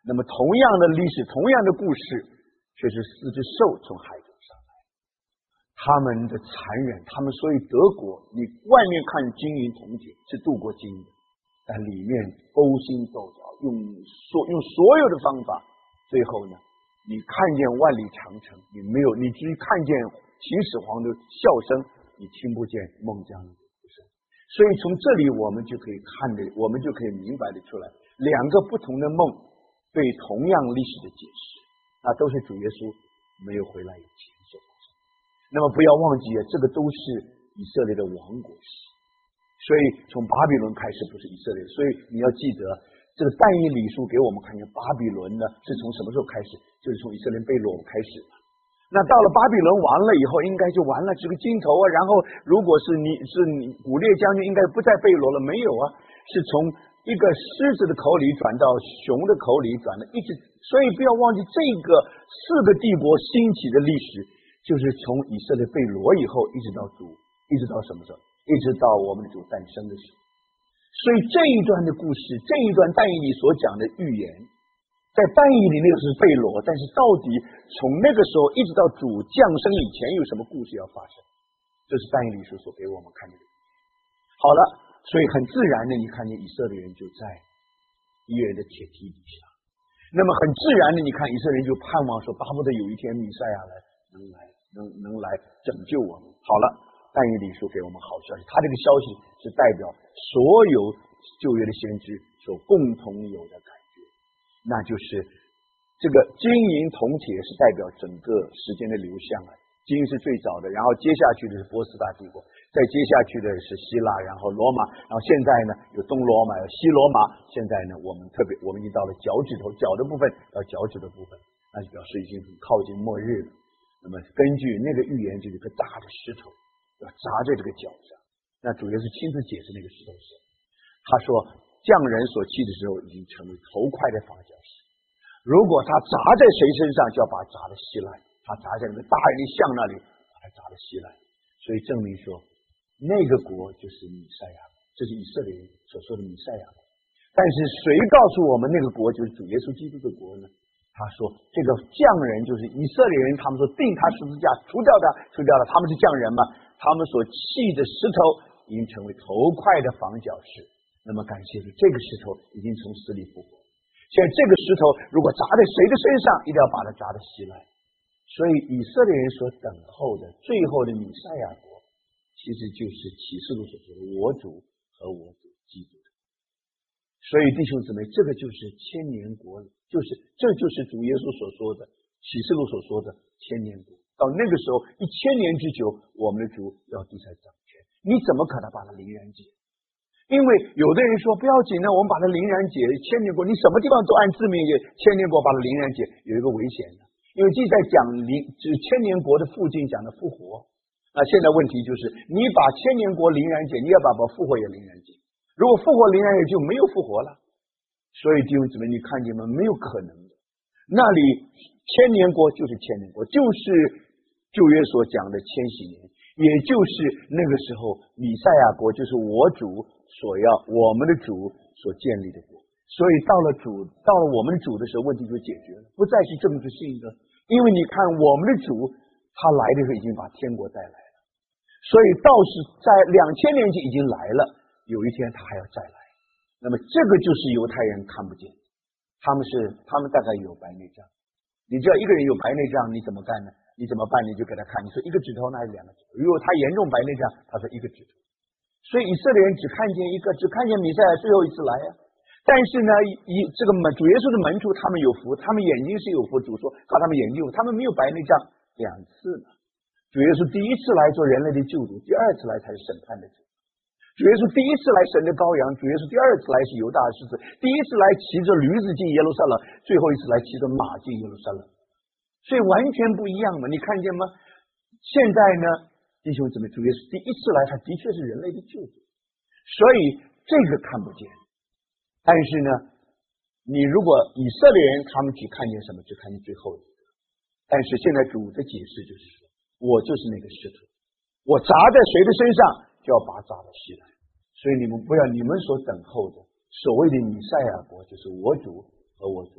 那么同样的历史，同样的故事，却是四只兽从海中上来，他们的残忍，他们所以德国，你外面看金银铜铁是镀过金的，但里面勾心斗角，用所用所有的方法，最后呢，你看见万里长城，你没有，你只看见秦始皇的笑声，你听不见孟姜女的哭声。所以从这里我们就可以看的，我们就可以明白的出来，两个不同的梦对同样历史的解释，那都是主耶稣没有回来以前所发生。那么不要忘记啊，这个都是以色列的亡国史。所以从巴比伦开始不是以色列，所以你要记得，这个但以理书给我们看见巴比伦呢是从什么时候开始？就是从以色列被掳开始的。那到了巴比伦完了以后，应该就完了，这个尽头啊。然后如果是你是你古列将军，应该不再被掳了，没有啊，是从一个狮子的口里转到熊的口里转的，一直。所以不要忘记，这个四个帝国兴起的历史，就是从以色列被掳以后，一直到主，一直到什么时候？一直到我们的主诞生的时候。所以这一段的故事，这一段但以理所讲的预言，在但以理那个是被掳，但是到底从那个时候一直到主降生以前有什么故事要发生？这是但以理书所给我们看的。好了，所以很自然的，你看见以色列人就在敌人的铁蹄底下。那么很自然的，你看以色列人就盼望说，巴不得有一天弥赛亚来，能来，能能来拯救我们。好了，但以理书给我们好消息，他这个消息是代表所有旧约的先知所共同有的感觉，那就是这个金银铜铁是代表整个时间的流向啊。金是最早的，然后接下去的是波斯大帝国，再接下去的是希腊，然后罗马，然后现在呢有东罗马，有西罗马，现在呢我们特别我们已经到了脚趾头，脚的部分到脚趾的部分，那就表示已经很靠近末日了。那么根据那个预言，就有一个大的石头要砸在这个脚上，那主耶稣亲自解释那个石头是，他说匠人所砌的时候已经成为头块的房角石，如果他砸在谁身上，就要把它砸得稀烂。他砸在那个大人的像那里，把它砸得稀烂，所以证明说那个国就是弥赛亚，这是以色列人所说的弥赛亚国。但是谁告诉我们那个国就是主耶稣基督的国呢？他说这个匠人就是以色列人，他们说钉他十字架，除掉他，除掉了，他们是匠人嘛，他们所砌的石头已经成为头块的房角石。那么感谢主，这个石头已经从死里复活。现在这个石头如果砸在谁的身上，一定要把它砸得稀烂。所以以色列人所等候的最后的弥赛亚国，其实就是启示录所说的我主和我主基督。所以弟兄姊妹，这个就是千年国，就是这就是主耶稣所说的启示录所说的千年国。到那个时候一千年之久，我们的主要地在掌权，你怎么可能把它凌然解？因为有的人说不要紧呢，我们把它凌然解千年国，你什么地方都按字面解千年国，把它凌然解，有一个危险的。因为既在讲零就是千年国的附近讲的复活，那现在问题就是你把千年国凌然解，你要把把复活也凌然解，如果复活凌然解就没有复活了。所以弟兄姊妹，你看见吗？没有可能的。那里千年国就是千年国，就是旧约所讲的千禧年，也就是那个时候弥赛亚国，就是我主所要我们的主所建立的国。所以到了主到了我们的主的时候，问题就解决了，不再是政治性的。因为你看我们的主他来的时候已经把天国带来了，所以到是在两千年前已经来了，有一天他还要再来。那么这个就是犹太人看不见，他们是他们大概有白内障。你知道一个人有白内障你怎么干呢？你怎么办？你就给他看，你说一个指头那还是两个指头？如果他严重白内障，他说一个指头。所以以色列人只看见一个，只看见弥赛亚最后一次来啊。但是呢，以这个门主耶稣的门徒他们有福，他们眼睛是有福，主说靠他们眼睛有福，他们没有白内障两次呢。主耶稣第一次来做人类的救主，第二次来才是审判的主。主耶稣第一次来神的羔羊，主耶稣第二次来是犹大的狮子，第一次来骑着驴子进耶路撒冷，最后一次来骑着马进耶路撒冷，所以完全不一样嘛，你看见吗？现在呢，弟兄姊妹，主耶稣第一次来，他的确是人类的救主，所以这个看不见。但是呢，你如果以色列人他们只看见什么？只看见最后一个。但是现在主的解释就是说，我就是那个石头，我砸在谁的身上，就要把它砸到稀烂。所以你们不要，你们所等候的所谓的弥赛亚国，就是我主和我主基督。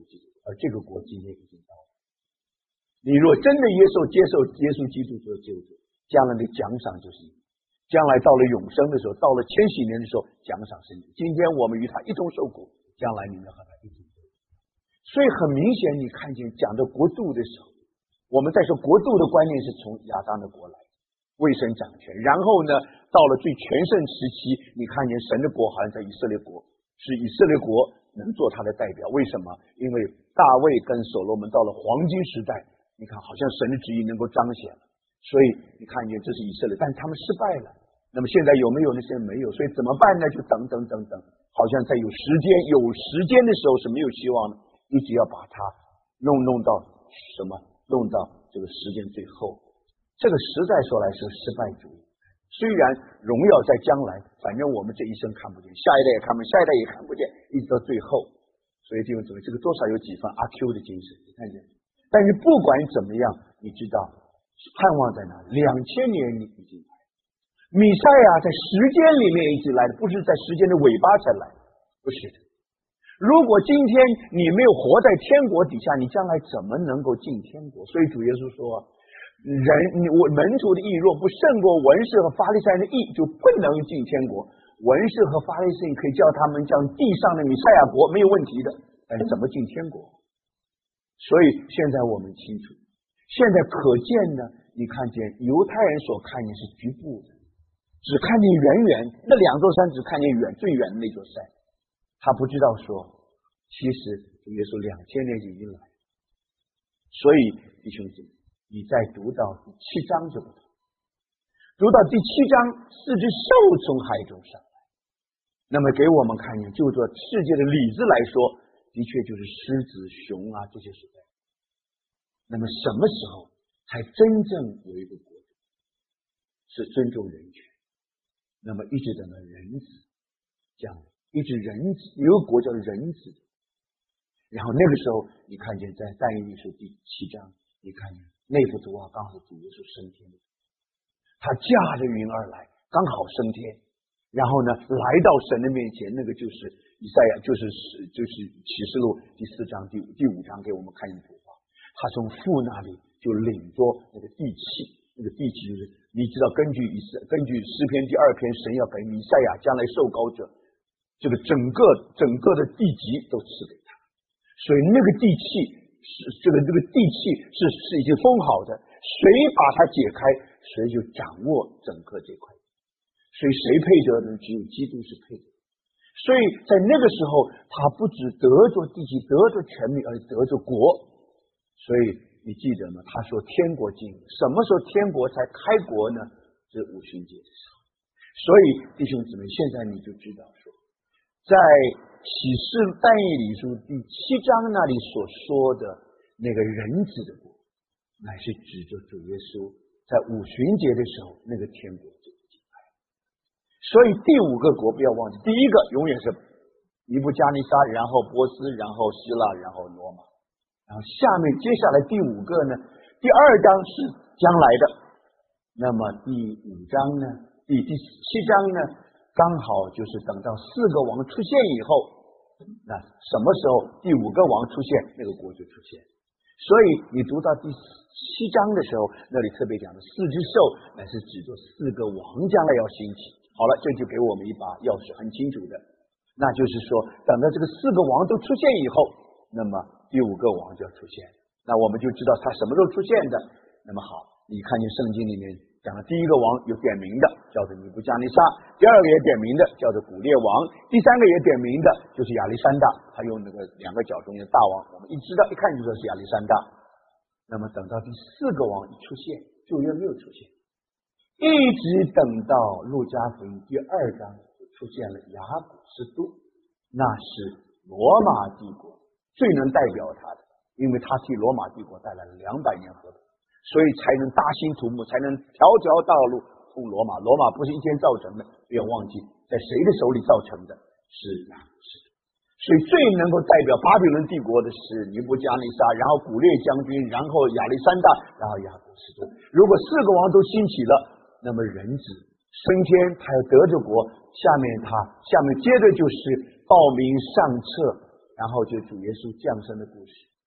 而这个国今天已经到了。你若真的接受接受耶稣基督做救主，将来的奖赏就是你。将来到了永生的时候，到了千禧年的时候，奖赏是你。今天我们与他一同受苦，将来你们和他一同受苦。所以很明显，你看见讲到国度的时候，我们在说国度的观念是从亚当的国来，为神掌权。然后呢，到了最全盛时期，你看见神的国好像在以色列国，是以色列国能做他的代表。为什么？因为大卫跟所罗门到了黄金时代，你看好像神的旨意能够彰显了。所以你看见这是以色列，但是他们失败了。那么现在有没有？那些没有，所以怎么办呢？就等等等等，好像在有时间有时间的时候是没有希望的，一直要把它弄弄到什么？弄到这个时间最后。这个实在说来是失败主义。虽然荣耀在将来，反正我们这一生看不见，下一代也看不见，下一代也看不见，一直到最后。所以弟兄姊妹，这个多少有几分阿 Q 的精神，你看见？但是不管怎么样，你知道盼望在哪里？两千年你已经来，弥赛亚在时间里面一直来的，不是在时间的尾巴才来，不是的。如果今天你没有活在天国底下，你将来怎么能够进天国？所以主耶稣说，人我门徒的义若不胜过文士和法利赛人的义，就不能进天国。文士和法利赛人可以叫他们将地上的弥赛亚国没有问题的，但是怎么进天国？所以现在我们清楚，现在可见呢，你看见犹太人所看见是局部的，只看见远远那两座山，只看见远最远的那座山，他不知道说其实主耶稣两千年已经来。所以弟兄姊妹，你再读到第七章就不同，读到第七章，四只兽从海中上来，那么给我们看见，就做世界的理智来说，的确就是狮子熊啊这些时代。那么什么时候才真正有一个国度是尊重人权？那么一直等到人子降临，一直人子有个国叫人子，然后那个时候你看见在但以理书第七章，你看见那幅图画刚好主耶稣升天的，他驾着云而来，刚好升天，然后呢来到神的面前，那个就是以赛亚，就是就是启示录第四章第五第五章给我们看见图画。他从父那里就领着那个地气，那个地气就是你知道，根据以色根据诗篇第二篇，神要给弥赛亚将来受膏者，这个整个整个的地级都赐给他，所以那个地气是这个这个地气是是已经封好的，谁把它解开，谁就掌握整个这块，所以谁配得的，只有基督是配得。所以在那个时候，他不只得着地气，得着权柄，而得着国。所以你记得吗？他说天国近，什么时候天国才开国呢？是五旬节的时候。所以弟兄姊妹，现在你就知道说，在启示但以理书第七章那里所说的那个人子的国，乃是指着主耶稣在五旬节的时候那个天国就已经来。所以第五个国不要忘记，第一个永远是尼布加尼撒，然后波斯，然后希腊，然后罗马。然后下面接下来第五个呢，第二章是将来的，那么第五章呢，第第七章呢，刚好就是等到四个王出现以后，那什么时候第五个王出现，那个国就出现。所以你读到第七章的时候，那里特别讲的四只兽，乃是指着四个王将来要兴起。好了，这就给我们一把钥匙，很清楚的，那就是说，等到这个四个王都出现以后，那么第五个王就要出现，那我们就知道他什么时候出现的。那么好，你看见圣经里面讲的第一个王有点名的，叫做尼布加尼撒；第二个也点名的，叫做古列王；第三个也点名的，就是亚历山大。他用那个两个角中间的大王，我们一知道一看就知道是亚历山大。那么等到第四个王一出现，旧约没有出现，一直等到路加福音第二章就出现了雅古斯都，那是罗马帝国最能代表他的，因为他替罗马帝国带来了两百年和平，所以才能大兴土木，才能条条道路通罗马。罗马不是一天造成的，不要忘记在谁的手里造成的，是雅古斯都。所以最能够代表巴比伦帝国的是尼布加尼撒，然后古列将军，然后亚历山大，然后雅古斯都。如果四个王都兴起了，那么人子升天，他要得着国，下面他下面接着就是报名上册，然后就主耶稣降生的故事。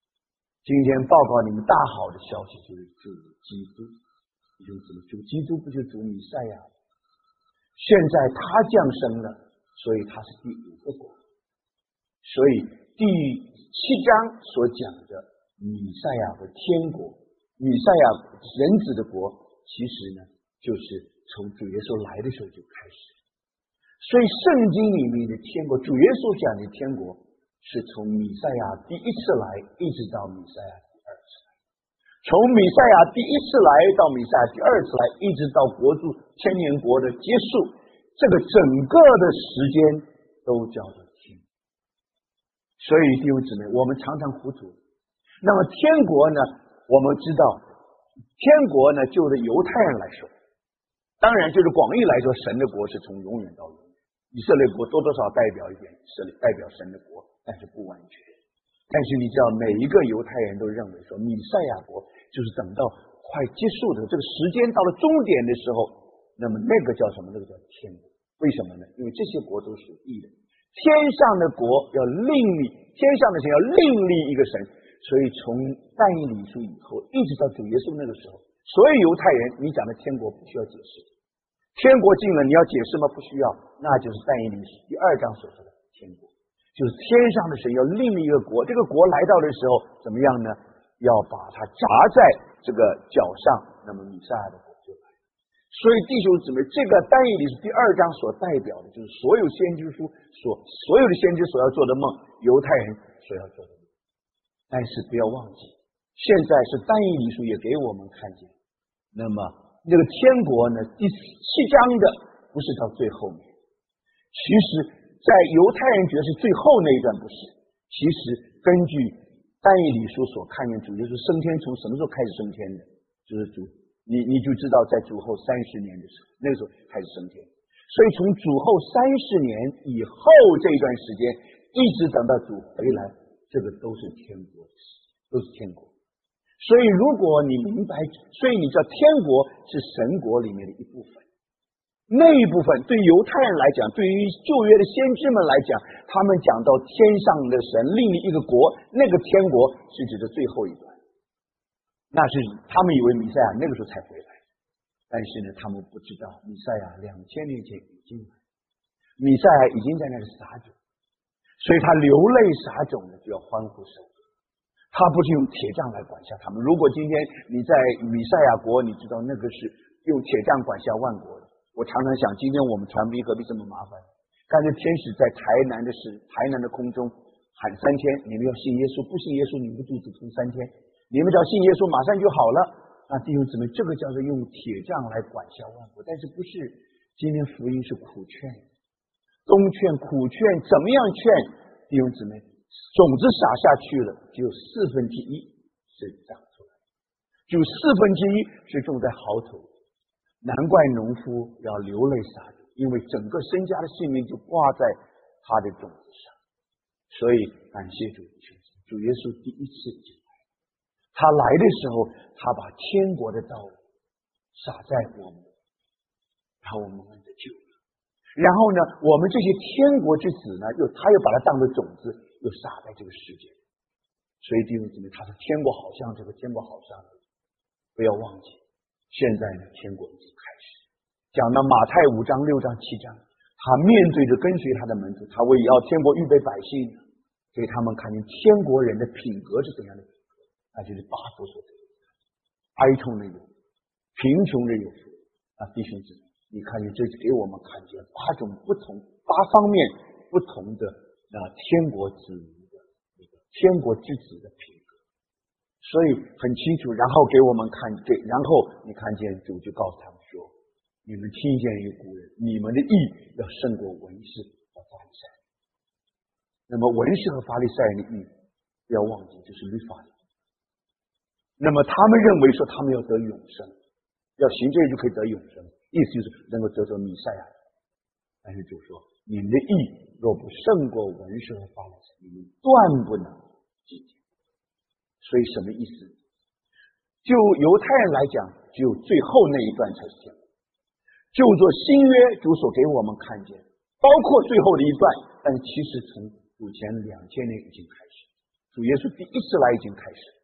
今天报告你们大好的消息，就是主基督，弟兄姊妹，主基督不就是主弥赛亚？现在他降生了，所以他是第五个国。所以第七章所讲的弥赛亚和天国，弥赛亚人子的国，其实呢，就是从主耶稣来的时候就开始。所以圣经里面的天国，主耶稣讲的天国，是从弥赛亚第一次来一直到弥赛亚第二次来，从弥赛亚第一次来到弥赛亚第二次来，一直到国度千年国的结束，这个整个的时间都叫做天。所以弟兄姊妹，我们常常糊涂。那么天国呢，我们知道天国呢，就着犹太人来说，当然就是广义来说，神的国是从永远到永远，以色列国多多少代表一点以色列，代表神的国，但是不完全。但是你知道，每一个犹太人都认为说，弥赛亚国就是等到快结束的这个时间到了终点的时候，那么那个叫什么？那个叫天国。为什么呢？因为这些国都属义的，天上的国要另立，天上的神要另立一个神。所以从但以理书以后，一直到主耶稣那个时候，所有犹太人，你讲的天国不需要解释，天国进了你要解释吗？不需要，那就是但以理书第二章所说的天国，就是天上的神要另立一个国，这个国来到的时候怎么样呢？要把它扎在这个脚上，那么弥赛亚的国就来。所以弟兄姊妹，这个但以理书第二章所代表的就是所有先知书所所有的先知所要做的梦，犹太人所要做的梦。但是不要忘记，现在是但以理书也给我们看见，那么那个天国呢，第七章的不是到最后面，其实在犹太人觉得是最后那一段不是，其实根据但以理书所看见主耶稣升天从什么时候开始升天的，就是主你你就知道在主后三十年的时候，那个时候开始升天。所以从主后三十年以后这一段时间，一直等到主回来，这个都是天国的事，都是天国。所以如果你明白，所以你知道天国是神国里面的一部分，那一部分对犹太人来讲，对于旧约的先知们来讲，他们讲到天上的神另立一个国，那个天国是指的最后一段，那是他们以为弥赛亚那个时候才回来，但是呢，他们不知道弥赛亚两千年前已经来，弥赛亚已经在那里撒种，所以他流泪撒种呢，就要欢呼收割。他不是用铁杖来管辖他们。如果今天你在弥赛亚国，你知道那个是用铁杖管辖万国的。我常常想，今天我们传福音何必这么麻烦？看着天使在台南的是台南的空中喊三天，你们要信耶稣，不信耶稣你们的肚子痛三天。你们只要信耶稣，马上就好了。那弟兄姊妹，这个叫做用铁杖来管辖万国，但是不是？今天福音是苦劝，东劝苦劝，怎么样劝？弟兄姊妹，种子撒下去了，只有四分之一是长出来，只有四分之一是种在好土。难怪农夫要流泪撒种，因为整个身家的性命就挂在他的种子上。所以感谢主，主耶稣第一次进来，他来的时候，他把天国的道路撒在我们，然后我们按着救了。然后呢，我们这些天国之子呢，又他又把它当作种子，又撒在这个世界。所以弟兄姊妹，他说天国好像这个天国好像，不要忘记，现在呢，天国已经开始。讲到马太五章、六章、七章，他面对着跟随他的门徒，他为要天国预备百姓，给他们看见天国人的品格是怎样的品格，那就是八福所得的，哀痛的有，贫穷的有福。啊，弟兄姊妹，你看见这是给我们看见八种不同、八方面不同的啊天国子民的一个天国之子的品格。所以很清楚，然后给我们看这，然后你看见主就告诉他们说：“你们听见一个古人，你们的义要胜过文士和法利赛人。”那么文士和法利赛人的义，不要忘记，就是律法的义。那么他们认为说他们要得永生，要行这个就可以得永生，意思就是能够得着弥赛亚。但是主说：“你们的义若不胜过文士和法利赛人，你们断不能进天。”所以什么意思？就犹太人来讲，只有最后那一段才是天国。就做新约主所给我们看见，包括最后的一段，但其实从主前两千年已经开始，主耶稣第一次来已经开始，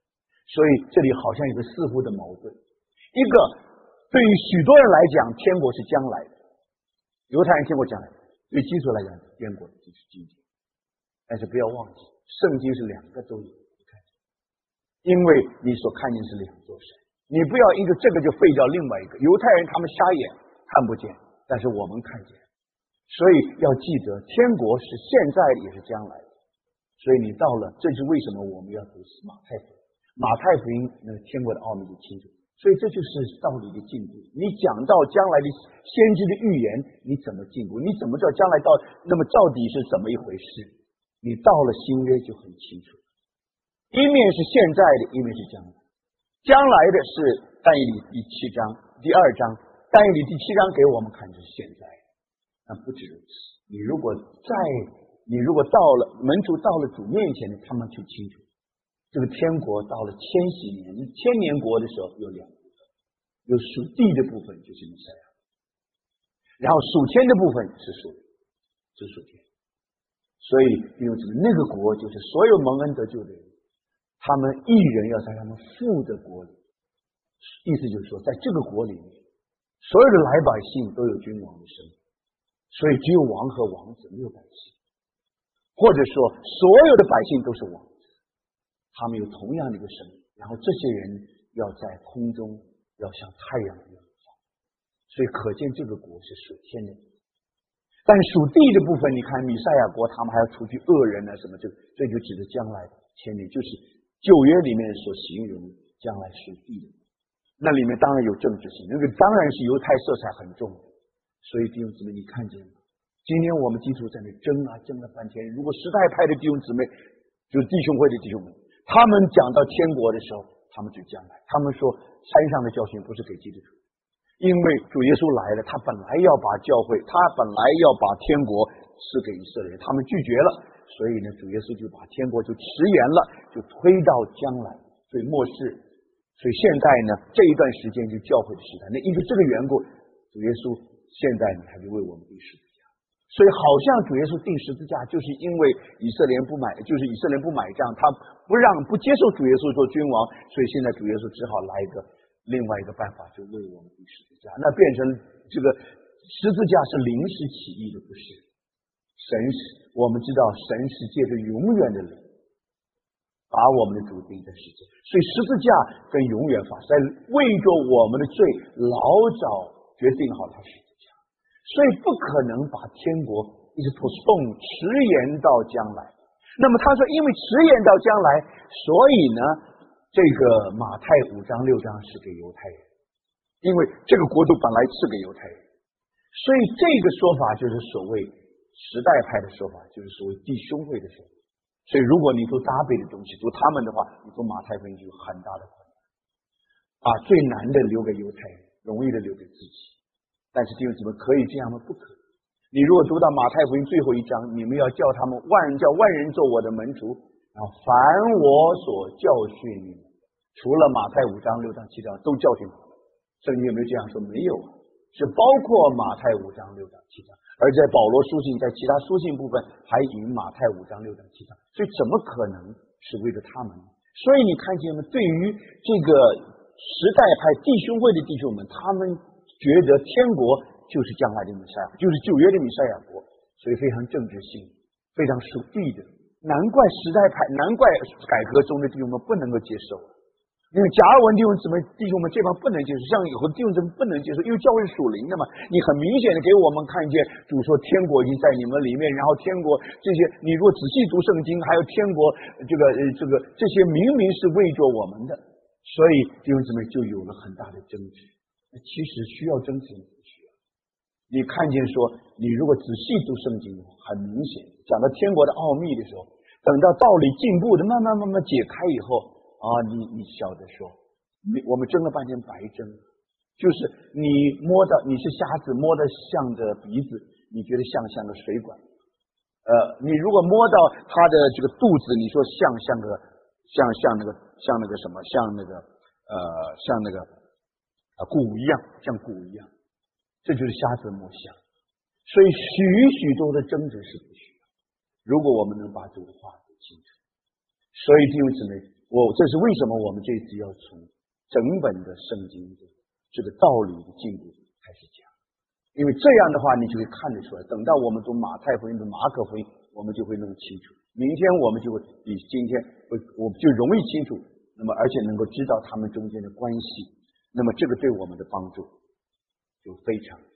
所以这里好像有个似乎的矛盾。一个对于许多人来讲，天国是将来的，犹太人天国将来的，对基督徒来讲，天国就是今天。但是不要忘记，圣经是两个都有，因为你所看见是两座山，你不要一个这个就废掉另外一个。犹太人他们瞎眼看不见，但是我们看见，所以要记得，天国是现在也是将来的。所以你到了，这是为什么我们要读马太福音？马太福音那个天国的奥秘就清楚。所以这就是道理的进步。你讲到将来的先知的预言，你怎么进步？你怎么知道将来到那么到底是怎么一回事？你到了新约就很清楚，一面是现在的，一面是将来。将来的是但以理第七章第二章，但以理第七章给我们看的是现在，但不止如此。你如果在你如果到了门徒到了主面前，他们就清楚，这个天国到了千禧年千年国的时候有两部分，有属地的部分就是弥赛亚，然后属天的部分是属是属天。所以弟兄姊妹，那个国就是所有蒙恩得救的人，他们一人要在他们父的国里，意思就是说，在这个国里面，所有的来百姓都有君王的身份，所以只有王和王子，没有百姓。或者说所有的百姓都是王子，他们有同样的一个身份，然后这些人要在空中要像太阳一样放，所以可见这个国是属天的。但属地的部分，你看弥赛亚国他们还要除去恶人啊什么，这这就指的将来千年，就是旧约里面所形容将来属地的。那里面当然有政治性，那个当然是犹太色彩很重的。所以弟兄姊妹，你看见吗？今天我们基督徒在那争啊争了半天，如果时代派的弟兄姊妹，就是弟兄会的弟兄们，他们讲到天国的时候，他们就将来，他们说山上的教训不是给基督徒，因为主耶稣来了，他本来要把教会，他本来要把天国赐给以色列人，他们拒绝了，所以呢，主耶稣就把天国就迟延了，就推到将来，所以末世，所以现在呢，这一段时间就教会的时代。那因为这个缘故，主耶稣现在呢，他就为我们定十字架。所以好像主耶稣定十字架，就是因为以色列人不买，就是以色列人不买账，他不让不接受主耶稣做君王，所以现在主耶稣只好来一个另外一个办法，就为我们定十字架。那变成这个十字架是临时起意的，不是？神是我们知道，神是借着永远的灵把我们的主定在世界，所以十字架跟永远发生，为着我们的罪老早决定好他十字架，所以不可能把天国一直拖送迟延到将来。那么他说，因为迟延到将来，所以呢，这个马太五章六章是给犹太人，因为这个国度本来是给犹太人，所以这个说法就是所谓时代派的说法，就是所谓弟兄会的说法。所以如果你读搭配的东西，读他们的话，你读马太福音就有很大的困难，把最难的留给犹太人，容易的留给自己。但是弟兄姊妹，可以这样吗？不可。你如果读到马太福音最后一章，你们要叫他们万人叫万人做我的门徒，然后凡我所教训你们，除了马太五章六章七章都教训他们。圣经有没有这样说？没有，是包括马太五章六章七章。而在保罗书信，在其他书信部分还引马太五章六章七章，所以怎么可能是为了他们？所以你看见吗？对于这个时代派弟兄会的弟兄们，他们觉得天国就是将来的弥赛亚，就是旧约的弥赛亚国，所以非常政治性，非常属地的。难怪时代派，难怪改革中的弟兄们不能够接受。因为加尔文弟兄姊妹弟兄们这帮不能接受，像以后弟兄姊妹不能接受，因为教会是属灵的嘛。你很明显的给我们看见，主说天国已经在你们里面，然后天国这些，你如果仔细读圣经，还有天国这个呃这个这些明明是为着我们的，所以弟兄姊妹就有了很大的争执。其实需要争执，不需要。你看见说，你如果仔细读圣经，很明显讲到天国的奥秘的时候，等到道理进步的慢慢慢慢解开以后。啊，你你晓得说，你我们争了半天白争，就是你摸到你是瞎子，摸得像着鼻子，你觉得像像个水管，呃，你如果摸到他的这个肚子，你说像像个像像那个像那个什么，像那个呃像那个啊骨一样，像骨一样，这就是瞎子摸象。所以许许多的争执是不需要，如果我们能把主的话说清楚。所以弟兄姊妹， 我这是为什么我们这次要从整本的圣经的这个道理的进度开始讲，因为这样的话你就会看得出来，等到我们读马太福音读马可福音，我们就会弄清楚，明天我们就会比今天会我们就容易清楚，那么而且能够知道他们中间的关系，那么这个对我们的帮助就非常